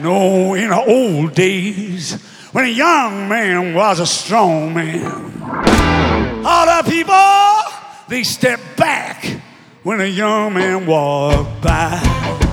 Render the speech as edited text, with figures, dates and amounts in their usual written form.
know in the old days when a young man was a strong man, all the people, they stepped back when a young man walked by.